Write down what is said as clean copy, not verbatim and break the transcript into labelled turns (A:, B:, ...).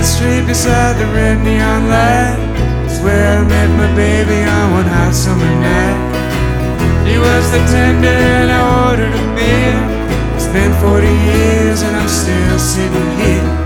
A: the street beside the red neon light. It's where I met my baby on one hot summer night. He was the tender and I ordered a meal. It's been 40 years and I'm still sitting here.